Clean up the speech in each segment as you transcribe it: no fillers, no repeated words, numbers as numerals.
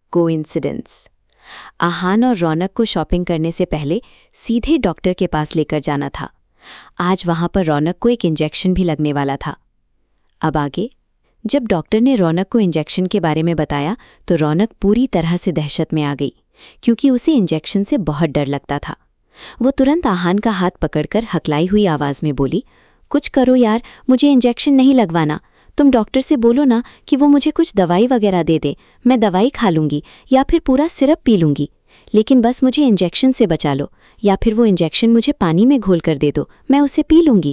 Coincidence. आहान और रौनक को shopping करने से पहले सीधे डॉक्टर के पास लेकर जाना था। आज वहां पर रौनक को एक इंजेक्शन भी लगने वाला था। अब आगे, जब डॉक्टर ने रौनक को इंजेक्शन के बारे में बताया तो रौनक पूरी तरह से दहशत में आ गई, क्योंकि उसे इंजेक्शन से बहुत डर लगता था। वो तुरंत आहान का हाथ पकड़कर हकलाई हुई आवाज में बोली, कुछ करो यार, मुझे इंजेक्शन नहीं लगवाना। तुम डॉक्टर से बोलो ना कि वो मुझे कुछ दवाई वगैरह दे दे, मैं दवाई खा लूंगी या फिर पूरा सिरप पी लूंगी, लेकिन बस मुझे इंजेक्शन से बचा लो, या फिर वो इंजेक्शन मुझे पानी में घोल कर दे दो, मैं उसे पी लूंगी।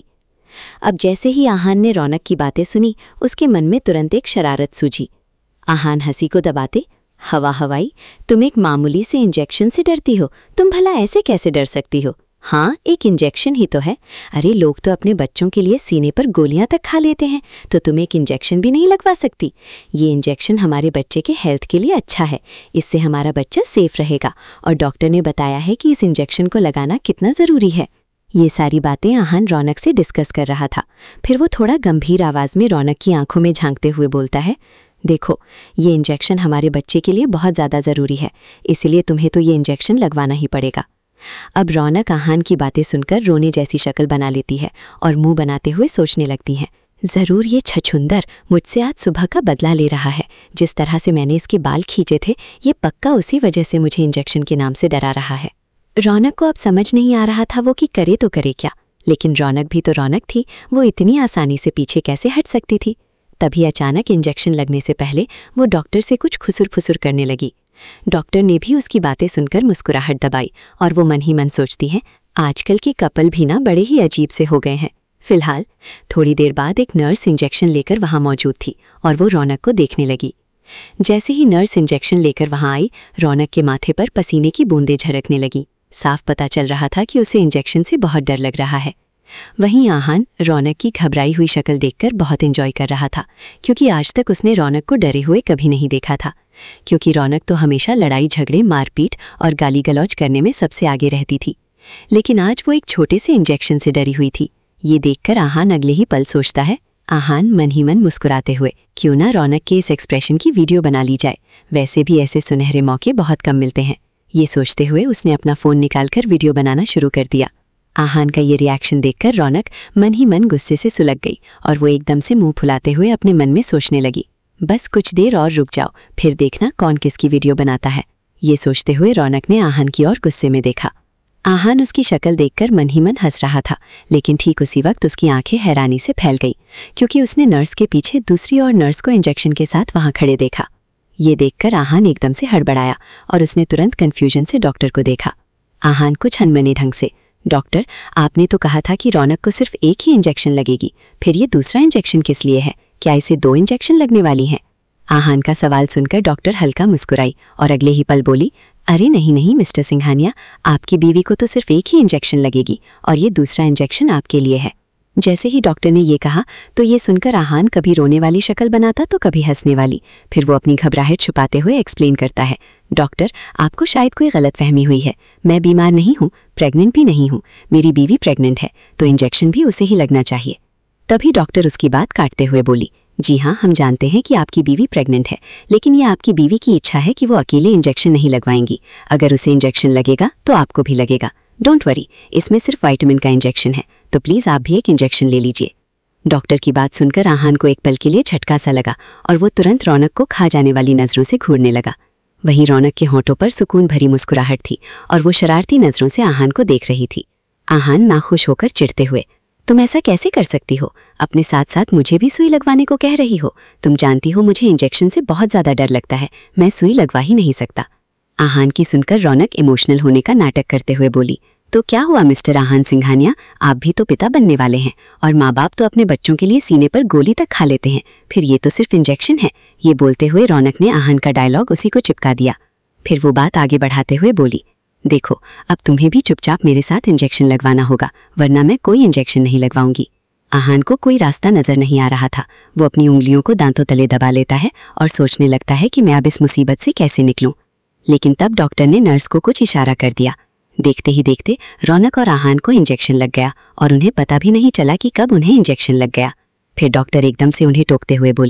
अब जैसे ही आहान ने रौनक की बातें सुनी, उसके मन में तुरंत एक शरारत सूझी। आहान हंसी को दबाते, हवा हवाई, तुम एक मामूली से इंजेक्शन से डरती हो? तुम भला ऐसे कैसे डर सकती हो? हाँ, एक इंजेक्शन ही तो है। अरे लोग तो अपने बच्चों के लिए सीने पर गोलियां तक खा लेते हैं, तो तुम एक इंजेक्शन भी नहीं लगवा सकती? ये इंजेक्शन हमारे बच्चे के हेल्थ के लिए अच्छा है, इससे हमारा बच्चा सेफ रहेगा, और डॉक्टर ने बताया है कि इस इंजेक्शन को लगाना कितना ज़रूरी है। ये सारी बातें आहान रौनक से डिस्कस कर रहा था। फिर वो थोड़ा गंभीर आवाज़ में रौनक की आंखों में झांकते हुए बोलता है, देखो, ये इंजेक्शन हमारे बच्चे के लिए बहुत ज़्यादा ज़रूरी है, इसलिए तुम्हें तो ये इंजेक्शन लगवाना ही पड़ेगा। अब रौनक आहान की बातें सुनकर रोने जैसी शक्ल बना लेती है और मुंह बनाते हुए सोचने लगती है, ज़रूर ये छछुंदर मुझसे आज सुबह का बदला ले रहा है। जिस तरह से मैंने इसके बाल खींचे थे, ये पक्का उसी वजह से मुझे इंजेक्शन के नाम से डरा रहा है। रौनक को अब समझ नहीं आ रहा था वो कि करे तो करे क्या, लेकिन रौनक भी तो रौनक थी, वो इतनी आसानी से पीछे कैसे हट सकती थी। तभी अचानक इंजेक्शन लगने से पहले वो डॉक्टर से कुछ खुसुर फुसुर करने लगी। डॉक्टर ने भी उसकी बातें सुनकर मुस्कुराहट दबाई और वो मन ही मन सोचती है, आजकल के कपल भी ना बड़े ही अजीब से हो गए हैं। फिलहाल थोड़ी देर बाद एक नर्स इंजेक्शन लेकर वहां मौजूद थी और वो रौनक को देखने लगी। जैसे ही नर्स इंजेक्शन लेकर वहां आई, रौनक के माथे पर पसीने की बूंदें झरकने लगी। साफ पता चल रहा था कि उसे इंजेक्शन से बहुत डर लग रहा है। वहीं आहान रौनक की घबराई हुई शक्ल देखकर बहुत एंजॉय कर रहा था, क्योंकि आज तक उसने रौनक को डरे हुए कभी नहीं देखा था। क्योंकि रौनक तो हमेशा लड़ाई झगड़े, मारपीट और गाली गलौज करने में सबसे आगे रहती थी, लेकिन आज वो एक छोटे से इंजेक्शन से डरी हुई थी। ये देखकर आहान अगले ही पल सोचता है, आहान मन ही मन मुस्कुराते हुए, क्यों ना रौनक के इस एक्सप्रेशन की वीडियो बना ली जाए, वैसे भी ऐसे सुनहरे मौके बहुत कम मिलते हैं। ये सोचते हुए उसने अपना फ़ोन निकालकर वीडियो बनाना शुरू कर दिया। आहान का ये रिएक्शन देखकर रौनक मन ही मन गुस्से से सुलग गई और वो एकदम से मुंह फुलाते हुए अपने मन में सोचने लगी, बस कुछ देर और रुक जाओ, फिर देखना कौन किसकी वीडियो बनाता है। ये सोचते हुए रौनक ने आहान की ओर गुस्से में देखा। आहान उसकी शक्ल देखकर मन ही मन हंस रहा था, लेकिन ठीक उसी वक्त उसकी आंखें हैरानी से फैल गई, क्योंकि उसने नर्स के पीछे दूसरी और नर्स को इंजेक्शन के साथ वहां खड़े देखा। ये देखकर आहान एकदम से हड़बड़ाया और उसने तुरंत कन्फ्यूजन से डॉक्टर को देखा। आहान कुछ अनमने ढंग से, डॉक्टर, आपने तो कहा था कि रौनक को सिर्फ एक ही इंजेक्शन लगेगी, फिर ये दूसरा इंजेक्शन किस लिए है? क्या इसे 2 इंजेक्शन लगने वाली हैं? आहान का सवाल सुनकर डॉक्टर हल्का मुस्कुराई और अगले ही पल बोली, अरे नहीं नहीं मिस्टर सिंघानिया, आपकी बीवी को तो सिर्फ एक ही इंजेक्शन लगेगी और ये दूसरा इंजेक्शन आपके लिए है। जैसे ही डॉक्टर ने ये कहा तो ये सुनकर आहान कभी रोने वाली शक्ल बनाता तो कभी हंसने वाली। फिर वो अपनी घबराहट छुपाते हुए एक्सप्लेन करता है, डॉक्टर, आपको शायद कोई गलतफहमी हुई है, मैं बीमार नहीं हूँ, प्रेग्नेंट भी नहीं हूँ, मेरी बीवी प्रेग्नेंट है, तो इंजेक्शन भी उसे ही लगना चाहिए। तभी डॉक्टर उसकी बात काटते हुए बोली, जी हाँ, हम जानते हैं कि आपकी बीवी प्रेग्नेंट है, लेकिन ये आपकी बीवी की इच्छा है कि वो अकेले इंजेक्शन नहीं लगवाएंगी। अगर उसे इंजेक्शन लगेगा तो आपको भी लगेगा। डोंट वरी, इसमें सिर्फ विटामिन का इंजेक्शन है, तो प्लीज़ आप भी एक इंजेक्शन ले लीजिए। डॉक्टर की बात सुनकर आहान को एक पल के लिए झटका सा लगा और वो तुरंत रौनक को खा जाने वाली नज़रों से घूरने लगा। वहीं रौनक के होंठों पर सुकून भरी मुस्कुराहट थी और वो शरारती नज़रों से आहान को देख रही थी। आहान नाखुश होकर चिढ़ते हुए, तुम ऐसा कैसे कर सकती हो? अपने साथ साथ मुझे भी सुई लगवाने को कह रही हो? तुम जानती हो मुझे इंजेक्शन से बहुत ज़्यादा डर लगता है, मैं सुई लगवा ही नहीं सकता। आहान की सुनकर रौनक इमोशनल होने का नाटक करते हुए बोली, तो क्या हुआ मिस्टर आहान सिंघानिया, आप भी तो पिता बनने वाले हैं और माँ बाप तो अपने बच्चों के लिए सीने पर गोली तक खा लेते हैं, फिर ये तो सिर्फ इंजेक्शन है। ये बोलते हुए रौनक ने आहान का डायलॉग उसी को चिपका दिया। फिर वो बात आगे बढ़ाते हुए बोली, देखो, अब तुम्हें भी चुपचाप मेरे साथ इंजेक्शन लगवाना होगा, वरना मैं कोई इंजेक्शन नहीं लगवाऊंगी। आहान को कोई रास्ता नजर नहीं आ रहा था। वो अपनी उंगलियों को दांतों तले दबा लेता है और सोचने लगता है कि मैं अब इस मुसीबत से कैसे निकलूं। लेकिन तब डॉक्टर ने नर्स को कुछ इशारा कर दिया। देखते ही देखते रौनक और आहान को इंजेक्शन लग गया और उन्हें पता भी नहीं चला कि कब उन्हें इंजेक्शन लग गया। फिर डॉक्टर एकदम से उन्हें टोकते हुए बोली,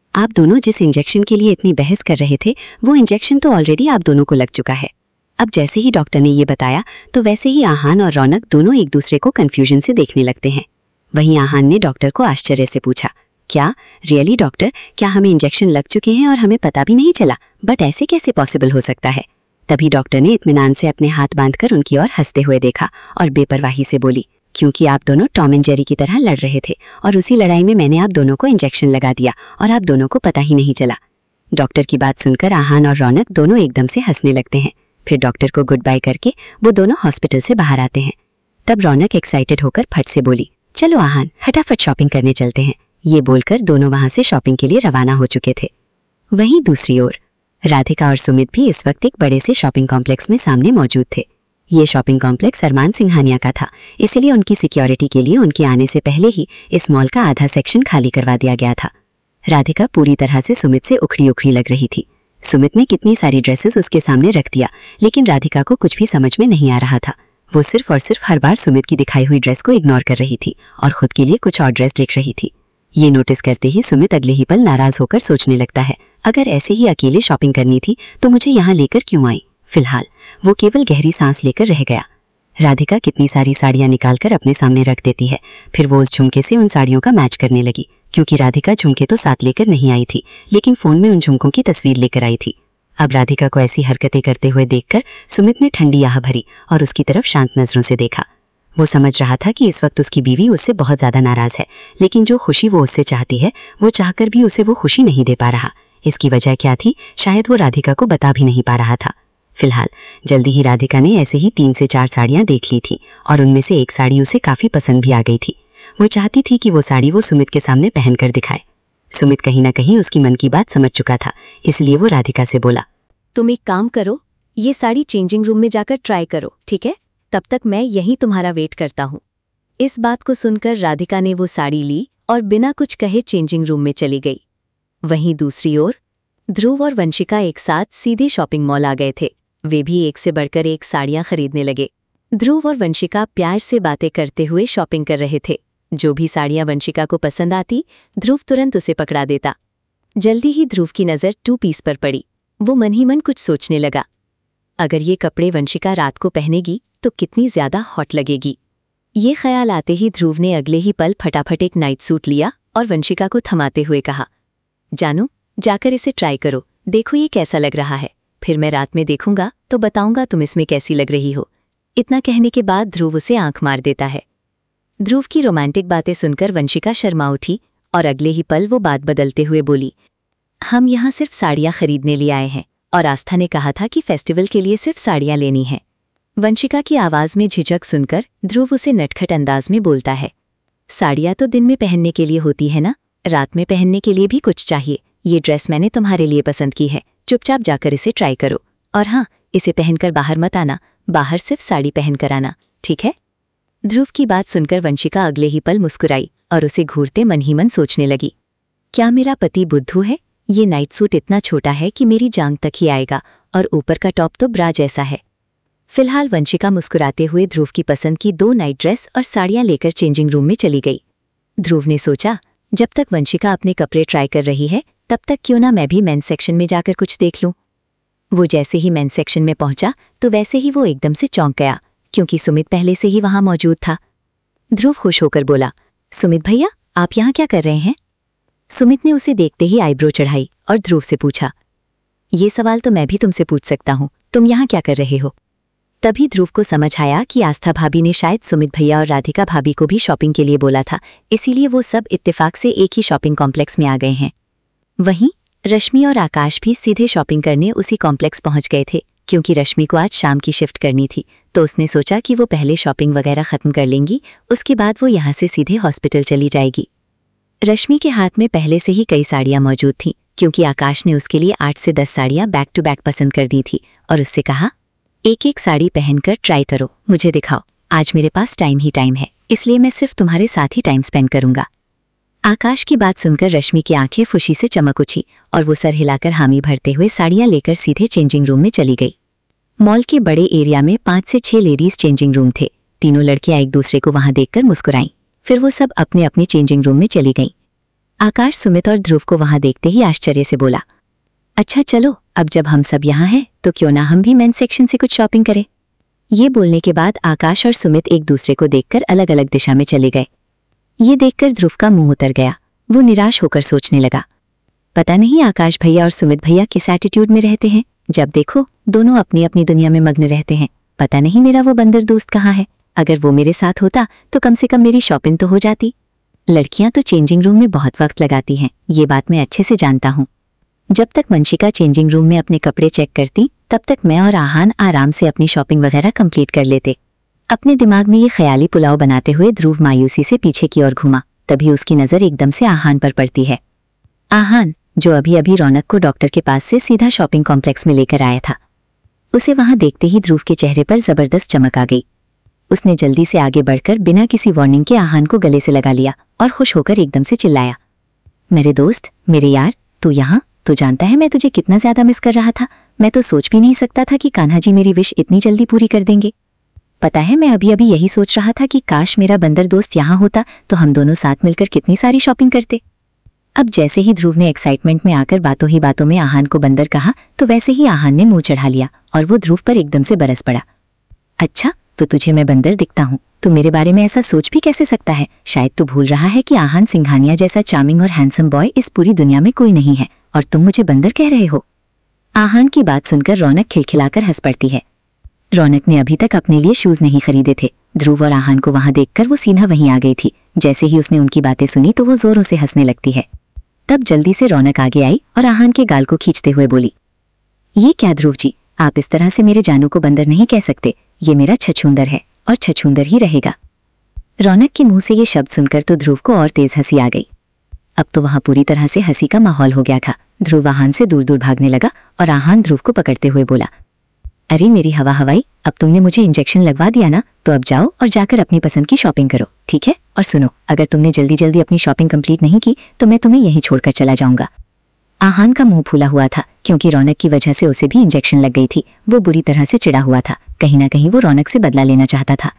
आप दोनों जिस इंजेक्शन के लिए इतनी बहस कर रहे थे वो इंजेक्शन तो ऑलरेडी आप दोनों को लग चुका है। अब जैसे ही डॉक्टर ने ये बताया तो वैसे ही आहान और रौनक दोनों एक दूसरे को कंफ्यूजन से देखने लगते हैं। वहीं आहान ने डॉक्टर को आश्चर्य से पूछा, क्या रियली डॉक्टर, क्या हमें इंजेक्शन लग चुके हैं और हमें पता भी नहीं चला? बट ऐसे कैसे पॉसिबल हो सकता है? तभी डॉक्टर ने इत्मीनान से अपने हाथ बांधकर उनकी ओर हंसते हुए देखा और बेपरवाही से बोली, क्योंकि आप दोनों टॉम एंड जेरी की तरह लड़ रहे थे और उसी लड़ाई में मैंने आप दोनों को इंजेक्शन लगा दिया और आप दोनों को पता ही नहीं चला। डॉक्टर की बात सुनकर आहान और रौनक दोनों एकदम से हंसने लगते हैं। फिर डॉक्टर को गुड बाय करके वो दोनों हॉस्पिटल से बाहर आते हैं। तब रौनक एक्साइटेड होकर फट से बोली, चलो आहान, फटाफट शॉपिंग करने चलते हैं। ये बोलकर दोनों वहां से शॉपिंग के लिए रवाना हो चुके थे। वहीं दूसरी ओर राधिका और सुमित भी इस वक्त एक बड़े से शॉपिंग कॉम्प्लेक्स में सामने मौजूद थे। ये शॉपिंग कॉम्प्लेक्स अरमान सिंघानिया का था, इसलिए उनकी सिक्योरिटी के लिए उनके आने से पहले ही इस मॉल का आधा सेक्शन खाली करवा दिया गया था। राधिका पूरी तरह से सुमित से उखड़ी उखड़ी लग रही थी। सुमित ने कितनी सारी ड्रेसेस उसके सामने रख दिया, लेकिन राधिका को कुछ भी समझ में नहीं आ रहा था। वो सिर्फ और सिर्फ हर बार सुमित की दिखाई हुई ड्रेस को इग्नोर कर रही थी और खुद के लिए कुछ और ड्रेस देख रही थी। ये नोटिस करते ही सुमित अगले ही पल नाराज होकर सोचने लगता है, अगर ऐसे ही अकेले शॉपिंग करनी थी तो मुझे यहाँ लेकर क्यों आई? फिलहाल वो केवल गहरी सांस लेकर रह गया। राधिका कितनी सारी साड़ियाँ निकालकर अपने सामने रख देती है, फिर वो उस झुमके से उन साड़ियों का मैच करने लगी, क्योंकि राधिका झुमके तो साथ लेकर नहीं आई थी, लेकिन फोन में उन झुमकों की तस्वीर लेकर आई थी। अब राधिका को ऐसी हरकतें करते हुए देखकर सुमित ने ठंडी आह भरी और उसकी तरफ शांत नजरों से देखा। वो समझ रहा था कि इस वक्त उसकी बीवी उससे बहुत ज्यादा नाराज है, लेकिन जो खुशी वो उससे चाहती है वो चाहकर भी उसे वो खुशी नहीं दे पा रहा। इसकी वजह क्या थी, शायद वो राधिका को बता भी नहीं पा रहा था। फिलहाल जल्दी ही राधिका ने ऐसे ही 3 से 4 साड़ियां देख ली थी और उनमें से एक साड़ी उसे काफी पसंद भी आ गई थी। वो चाहती थी कि वो साड़ी वो सुमित के सामने पहनकर दिखाए। सुमित कहीं ना कहीं उसकी मन की बात समझ चुका था, इसलिए वो राधिका से बोला, तुम एक काम करो, ये साड़ी चेंजिंग रूम में जाकर ट्राई करो, ठीक है? तब तक मैं यहीं तुम्हारा वेट करता हूँ। इस बात को सुनकर राधिका ने वो साड़ी ली और बिना कुछ कहे चेंजिंग रूम में चली गई। वहीं दूसरी ओर ध्रुव और वंशिका एक साथ सीधे शॉपिंग मॉल आ गए थे। वे भी एक से बढ़कर एक साड़ियां खरीदने लगे। ध्रुव और वंशिका प्यार से बातें करते हुए शॉपिंग कर रहे थे। जो भी साड़ियां वंशिका को पसंद आती, ध्रुव तुरंत उसे पकड़ा देता। जल्दी ही ध्रुव की नज़र 2 पीस पर पड़ी। वो मन ही मन कुछ सोचने लगा, अगर ये कपड़े वंशिका रात को पहनेगी तो कितनी ज्यादा हॉट लगेगी। ये ख्याल आते ही ध्रुव ने अगले ही पल फटाफट एक नाइट सूट लिया और वंशिका को थमाते हुए कहा, जानू, जाकर इसे ट्राई करो, देखो ये कैसा लग रहा है, फिर मैं रात में देखूंगा तो बताऊंगा तुम इसमें कैसी लग रही हो। इतना कहने के बाद ध्रुव उसे आंख मार देता है। ध्रुव की रोमांटिक बातें सुनकर वंशिका शर्मा उठी और अगले ही पल वो बात बदलते हुए बोली, हम यहाँ सिर्फ साड़ियाँ खरीदने लिए आए हैं और आस्था ने कहा था कि फेस्टिवल के लिए सिर्फ साड़ियाँ लेनी हैं। वंशिका की आवाज़ में झिझक सुनकर ध्रुव उसे नटखट अंदाज में बोलता है, साड़ियाँ तो दिन में पहनने के लिए होती है ना, रात में पहनने के लिए भी कुछ चाहिए। ये ड्रेस मैंने तुम्हारे लिए पसंद की है, चुपचाप जाकर इसे ट्राई करो। और हाँ, इसे पहनकर बाहर मत आना, बाहर सिर्फ साड़ी पहनकर आना, ठीक है? ध्रुव की बात सुनकर वंशिका अगले ही पल मुस्कुराई और उसे घूरते मन ही मन सोचने लगी, क्या मेरा पति बुद्धू है? ये नाइट सूट इतना छोटा है कि मेरी जांग तक ही आएगा और ऊपर का टॉप तो ब्रा जैसा है। फिलहाल वंशिका मुस्कुराते हुए ध्रुव की पसंद की 2 नाइट ड्रेस और साड़ियां लेकर चेंजिंग रूम में चली गई। ध्रुव ने सोचा, जब तक वंशिका अपने कपड़े ट्राई कर रही है तब तक क्यों ना मैं भी मेंस सेक्शन में जाकर कुछ देख लूं। वो जैसे ही मेंस सेक्शन में पहुंचा तो वैसे ही वो एकदम से चौंक गया, क्योंकि सुमित पहले से ही वहां मौजूद था। ध्रुव खुश होकर बोला, सुमित भैया, आप यहाँ क्या कर रहे हैं? सुमित ने उसे देखते ही आईब्रो चढ़ाई और ध्रुव से पूछा, ये सवाल तो मैं भी तुमसे पूछ सकता हूँ, तुम यहाँ क्या कर रहे हो? तभी ध्रुव को समझ आया कि आस्था भाभी ने शायद सुमित भैया और राधिका भाभी को भी शॉपिंग के लिए बोला था, इसीलिए वो सब इत्तेफाक से एक ही शॉपिंग कॉम्प्लेक्स में आ गए हैं। वहीं रश्मि और आकाश भी सीधे शॉपिंग करने उसी कॉम्प्लेक्स पहुंच गए थे, क्योंकि रश्मि को आज शाम की शिफ्ट करनी थी, तो उसने सोचा कि वो पहले शॉपिंग वगैरह खत्म कर लेंगी, उसके बाद वो यहाँ से सीधे हॉस्पिटल चली जाएगी। रश्मि के हाथ में पहले से ही कई साड़ियाँ मौजूद थीं, क्योंकि आकाश ने उसके लिए 8 से 10 साड़ियाँ बैक टू बैक पसंद कर दी थी और उससे कहा, एक एक साड़ी पहनकर ट्राई करो, मुझे दिखाओ, आज मेरे पास टाइम ही टाइम है, इसलिए मैं सिर्फ तुम्हारे साथ ही टाइम स्पेंड करूंगा। आकाश की बात सुनकर रश्मि की आंखें खुशी से चमक उठी और वो सर हिलाकर हामी भरते हुए साड़ियाँ लेकर सीधे चेंजिंग रूम में चली गई। मॉल के बड़े एरिया में 5 से 6 लेडीज चेंजिंग रूम थे। तीनों लड़कियां एक दूसरे को वहां देखकर मुस्कुराईं। फिर वो सब अपने अपने चेंजिंग रूम में चली गईं। आकाश सुमित और ध्रुव को वहां देखते ही आश्चर्य से बोला, अच्छा चलो, अब जब हम सब यहाँ हैं तो क्यों ना हम भी मेंस सेक्शन से कुछ शॉपिंग करें। ये बोलने के बाद आकाश और सुमित एक दूसरे को देखकर अलग अलग दिशा में चले गए। ये देखकर ध्रुव का मुंह उतर गया। वो निराश होकर सोचने लगा, पता नहीं आकाश भैया और सुमित भैया किस एटीट्यूड में रहते हैं। जब देखो दोनों अपनी अपनी दुनिया में मग्न रहते हैं। पता नहीं मेरा वो बंदर दोस्त कहाँ है। अगर वो मेरे साथ होता तो कम से कम मेरी शॉपिंग तो हो जाती। लड़कियां तो चेंजिंग रूम में बहुत वक्त लगाती हैं, ये बात मैं अच्छे से जानता हूँ। जब तक मंशिका चेंजिंग रूम में अपने कपड़े चेक करती तब तक मैं और आहान आराम से अपनी शॉपिंग वगैरह कंप्लीट कर लेते। अपने दिमाग में ये ख्याली पुलाव बनाते हुए ध्रुव मायूसी से पीछे की ओर घूमा। तभी उसकी नजर एकदम से आहान पर पड़ती है। आहान, जो अभी अभी रौनक को डॉक्टर के पास से सीधा शॉपिंग कॉम्प्लेक्स में लेकर आया था। उसे वहां देखते ही ध्रुव के चेहरे पर जबरदस्त चमक आ गई। उसने जल्दी से आगे बढ़कर बिना किसी वार्निंग के आहान को गले से लगा लिया और खुश होकर एकदम से चिल्लाया, मेरे दोस्त, मेरे यार, तू यहाँ? तो जानता है मैं तुझे कितना ज्यादा मिस कर रहा था। मैं तो सोच भी नहीं सकता था कि कान्हा जी मेरी विश इतनी जल्दी पूरी कर देंगे। पता है मैं अभी अभी यही सोच रहा था कि काश मेरा बंदर दोस्त यहाँ होता तो हम दोनों साथ मिलकर कितनी सारी शॉपिंग करते। अब जैसे ही ध्रुव ने एक्साइटमेंट में आकर बातों ही बातों में आहान को बंदर कहा तो वैसे ही आहान ने मुंह चढ़ा लिया और वो ध्रुव पर एकदम से बरस पड़ा। अच्छा, तो तुझे मैं बंदर दिखता हूँ? तू मेरे बारे में ऐसा सोच भी कैसे सकता है? शायद तू भूल रहा है कि आहान सिंघानिया जैसा चार्मिंग और हैंडसम बॉय इस पूरी दुनिया में कोई नहीं है और तुम मुझे बंदर कह रहे हो। आहान की बात सुनकर रौनक खिलखिलाकर हंस पड़ती है। रौनक ने अभी तक अपने लिए शूज नहीं खरीदे थे। ध्रुव और आहान को वहां देखकर वो सीधा वहीं आ गई थी। जैसे ही उसने उनकी बातें सुनी तो वो जोरों से हंसने लगती है। तब जल्दी से रौनक आगे आई और आहान के गाल को खींचते हुए बोली, ये क्या ध्रुव जी, आप इस तरह से मेरे जानू को बंदर नहीं कह सकते। ये मेरा छछूंदर है और छछूंदर ही रहेगा। रौनक के मुंह से ये शब्द सुनकर तो ध्रुव को और तेज हंसी आ गई। अब तो वहां पूरी तरह से हंसी का माहौल हो गया था। ध्रुव आहान से दूर दूर भागने लगा और आहान ध्रुव को पकड़ते हुए बोला, अरे मेरी हवा हवाई, अब तुमने मुझे इंजेक्शन लगवा दिया ना, तो अब जाओ और जाकर अपनी पसंद की शॉपिंग करो, ठीक है? और सुनो, अगर तुमने जल्दी जल्दी अपनी शॉपिंग कंप्लीट नहीं की तो मैं तुम्हें यहीं छोड़कर चला जाऊंगा। आहान का मुंह फूला हुआ था क्योंकि रौनक की वजह से उसे भी इंजेक्शन लग गई थी। वो बुरी तरह से चिढ़ा हुआ था। कहीं ना कहीं वो रौनक से बदला लेना चाहता था।